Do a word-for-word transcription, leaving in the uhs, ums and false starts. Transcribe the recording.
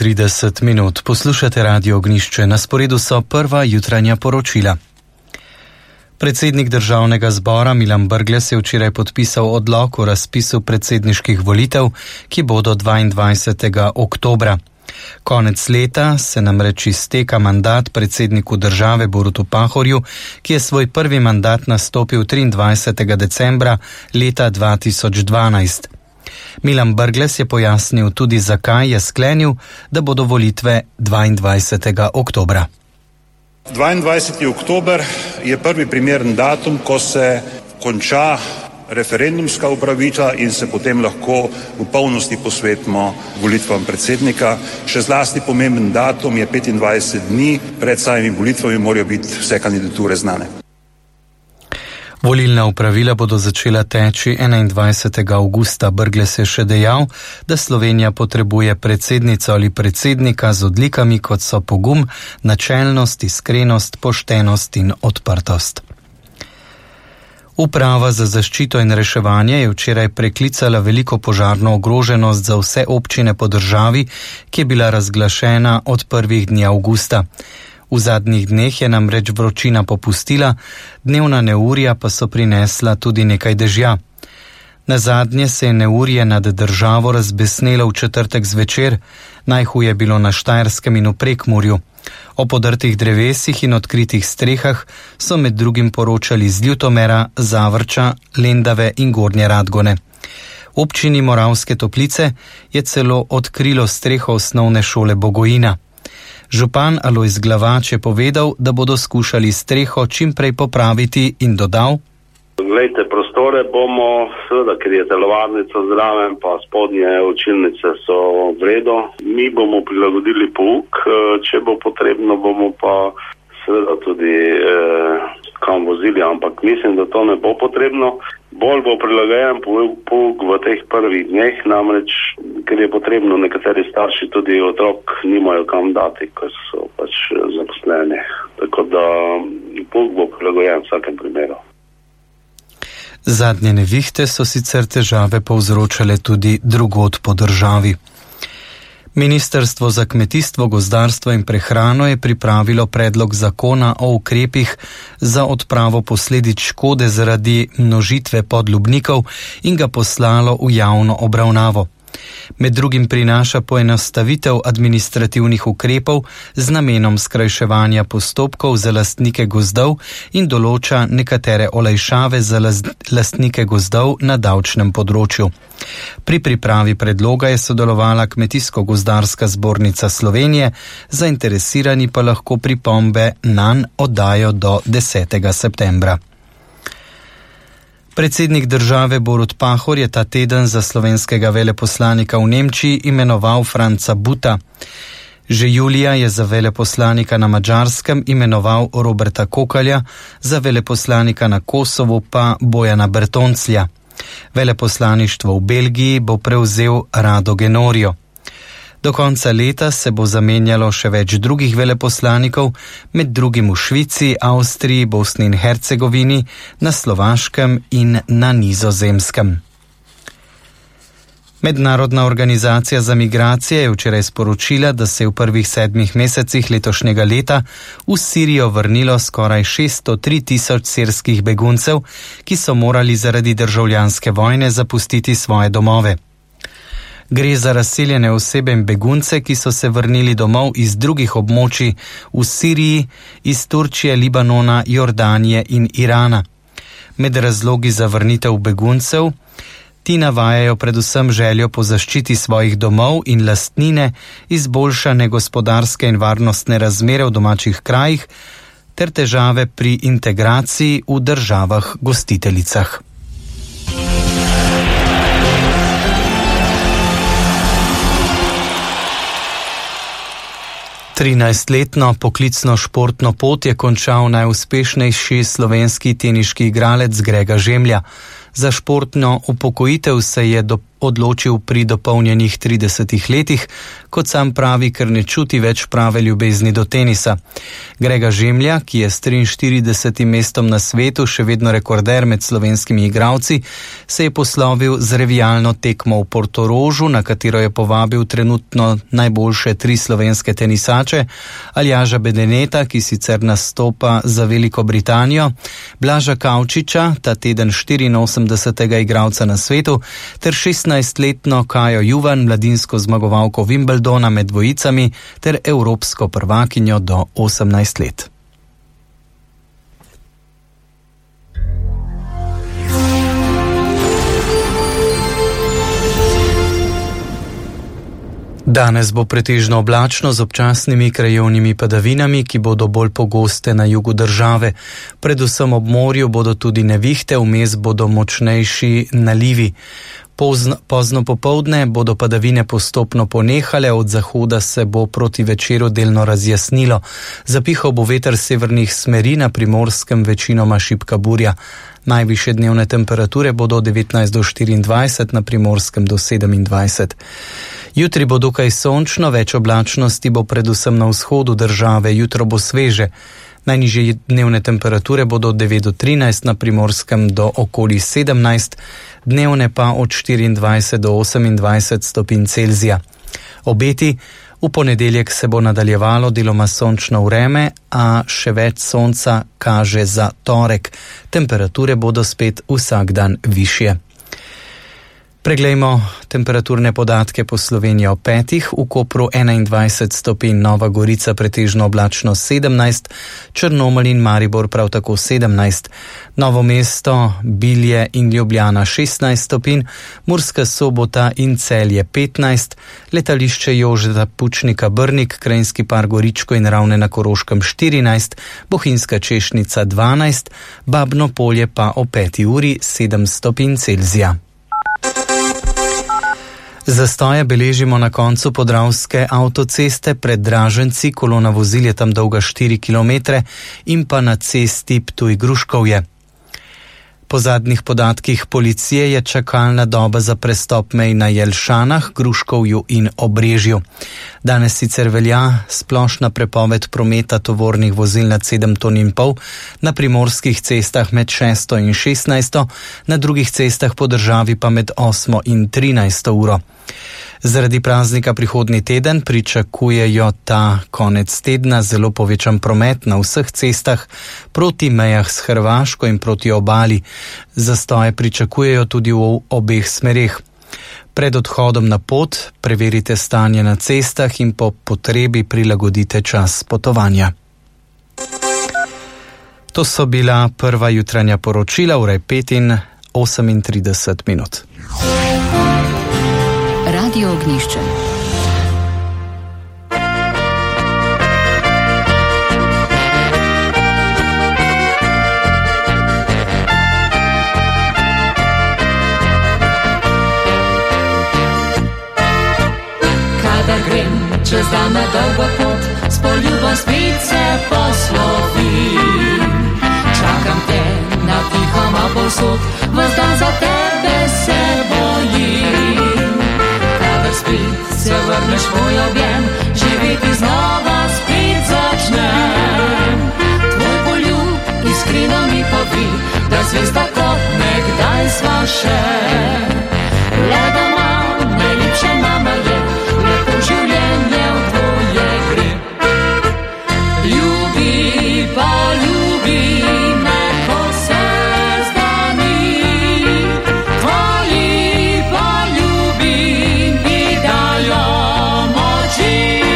trideset minut. Poslušate Radio Ognjišče. Na sporedu so prva jutranja poročila. Predsednik državnega zbora Milan Brglez je včeraj podpisal odlok o razpisu predsedniških volitev, ki bodo dvaindvajsetega oktobra. Konec leta se namreč izteka mandat predsedniku države Borutu Pahorju, ki je svoj prvi mandat nastopil triindvajsetega decembra leta dva tisoč dvanajst. Milan Brglez je pojasnil tudi, zakaj je sklenil, da bodo volitve dvaindvajsetega oktobra. dvaindvajseti oktober je prvi primeren datum, ko se konča referendumska upravičila in se potem lahko v polnosti posvetimo volitvam predsednika. Še zlasti pomemben datum je petindvajset dni pred samimi volitvami, morajo biti vse kandidature znane. Volilna opravila bodo začela teči enaindvajsetega avgusta. Brglez je še dejal, da Slovenija potrebuje predsednico ali predsednika z odlikami, kot so pogum, načelnost, iskrenost, poštenost in odprtost. Uprava za zaščito in reševanje je včeraj preklicala veliko požarno ogroženost za vse občine po državi, ki je bila razglašena od prvih dni avgusta. V zadnjih dneh je namreč vročina popustila, dnevna neurja pa so prinesla tudi nekaj dežja. Nazadnje se je neurje nad državo razbesnelo v četrtek zvečer, najhuje je bilo na Štajerskem in v Prekmurju. O podrtih drevesih in odkritih strehah so med drugim poročali z Ljutomera, Zavrča, Lendave in Gornje Radgone. V občini Moravske Toplice je celo odkrilo streho osnovne šole Bogojina. Župan Alojz Glavač je povedal, da bodo skušali streho čim prej popraviti in dodal: Glejte, prostore bomo, seveda, ker je telovadnica zraven, pa spodnje učilnice so v redu. Mi bomo prilagodili pouk, če bo potrebno, bomo pa seveda tudi eh, kam vozili, ampak mislim, da to ne bo potrebno. Bolj bo prilagojen pouk v teh prvih dneh, namreč, ker je potrebno, nekateri starši tudi otrok nimajo kam dati, ker so pač zaposleni. Tako da pouk bo prilagojen v vsakem primeru. Zadnje nevihte so sicer težave povzročale tudi drugod po državi. Ministrstvo za kmetijstvo, gozdarstvo in prehrano je pripravilo predlog zakona o ukrepih za odpravo posledic škode zaradi množitve podlubnikov in ga poslalo v javno obravnavo. Med drugim prinaša poenostavitev administrativnih ukrepov z namenom skrajševanja postopkov za lastnike gozdov in določa nekatere olajšave za lastnike gozdov na davčnem področju. Pri pripravi predloga je sodelovala Kmetijsko-gozdarska zbornica Slovenije, zainteresirani pa lahko pripombe nanj oddajo do desetega septembra. Predsednik države Borut Pahor je ta teden za slovenskega veleposlanika v Nemčiji imenoval Franca Buta. Že julija je za veleposlanika na Madžarskem imenoval Roberta Kokalja, za veleposlanika na Kosovu pa Bojana Bertonclja. Veleposlaništvo v Belgiji bo prevzel Rado Genorijo. Do konca leta se bo zamenjalo še več drugih veleposlanikov, med drugim v Švici, Avstriji, Bosni in Hercegovini, na Slovaškem in na Nizozemskem. Mednarodna organizacija za migracije je včeraj sporočila, da se je v prvih sedmih mesecih letošnjega leta v Sirijo vrnilo skoraj šeststo tri tisoč sirskih beguncev, ki so morali zaradi državljanske vojne zapustiti svoje domove. Gre za razseljene osebe in begunce, ki so se vrnili domov iz drugih območij v Siriji, iz Turčije, Libanona, Jordanije in Irana. Med razlogi za vrnitev beguncev ti navajajo predvsem željo po zaščiti svojih domov in lastnine, izboljšane gospodarske in varnostne razmere v domačih krajih ter težave pri integraciji v državah gostiteljicah. trinajstletno poklicno športno pot je končal najuspešnejši slovenski teniški igralec Grega Žemlja. Za športno upokojitev se je do odločil pri dopolnjenih tridesetih letih, kot sam pravi, ker ne čuti več prave ljubezni do tenisa. Grega Žemlja, ki je s triinštiridesetim mestom na svetu še vedno rekorder med slovenskimi igralci, se je poslovil z revijalno tekmo v Portorožu, na katero je povabil trenutno najboljše tri slovenske tenisače, Aljaža Bedeneta, ki sicer nastopa za Veliko Britanijo, Blaža Kavčiča, ta teden štiriinosemdesetega igralca na svetu, ter šestnajstletno Kajo Juvan, mladinsko zmagovalko Wimbledona med dvojicami, ter evropsko prvakinjo do osemnajst let. Danes bo pretežno oblačno z občasnimi krajevnimi padavinami, ki bodo bolj pogoste na jugu države. Predvsem ob morju bodo tudi nevihte, vmes bodo močnejši nalivi. Pozno, pozno popoldne bodo padavine postopno ponehale, od zahoda se bo proti večeru delno razjasnilo. Zapihal bo veter severnih smeri, na Primorskem večinoma šibka burja. Najvišje dnevne temperature bodo od devetnajst do štiriindvajset, na Primorskem do sedemindvajset. Jutri bo dokaj sončno, več oblačnosti bo predvsem na vzhodu države, jutro bo sveže. Najnižje dnevne temperature bodo od devet do trinajst, na Primorskem do okoli sedemnajst, dnevne pa od štiriindvajset do osemindvajset stopinj Celzija. Obeti: v ponedeljek se bo nadaljevalo deloma sončno vreme, a še več sonca kaže za torek. Temperature bodo spet vsak dan višje. Preglejmo temperaturne podatke po Sloveniji ob petih. V Kopru enaindvajset stopinj, Nova Gorica pretežno oblačno sedemnajst, Črnomelj in Maribor prav tako sedemnajst, Novo mesto, Bilje in Ljubljana šestnajst stopinj, Murska Sobota in Celje petnajst, letališče Jožeta Pučnika Brnik, Krajinski park Goričko in Ravne na Koroškem štirinajst, Bohinjska Češnica dvanajst, Babno Polje pa o peti uri sedem stopinj Celzija. Zastoje beležimo na koncu Podravske avtoceste pred Draženci, kolona vozil je tam dolga štiri kilometre, in pa na cesti Ptuj-Gruškovje. Po zadnjih podatkih policije je čakalna doba za prestop mej na Jelšanah, Gruškovju in Obrežju. Danes sicer velja splošna prepoved prometa tovornih vozil nad sedem ton in pol na primorskih cestah med šesto in šestnajsto, na drugih cestah po državi pa med osmo in trinajsto uro. Zaradi praznika prihodnji teden pričakujejo ta konec tedna zelo povečan promet na vseh cestah proti mejah s Hrvaško in proti obali. Zastoje pričakujejo tudi v obeh smereh. Pred odhodom na pot preverite stanje na cestah in po potrebi prilagodite čas potovanja. To so bila prva jutranja poročila, ura je pet in osemintrideset minut. Radio Ognjišče. Kadar grem čez dan na dolgo pot, s poljubom spet se poslovim. Čakam te na tihom povsod, ves dan za tebe se bojim. Spet se vrneš moj objem, živeti znova spet začnem. Tvoj poljub iskreno mi povi, da zvesta kot nekdaj sva še.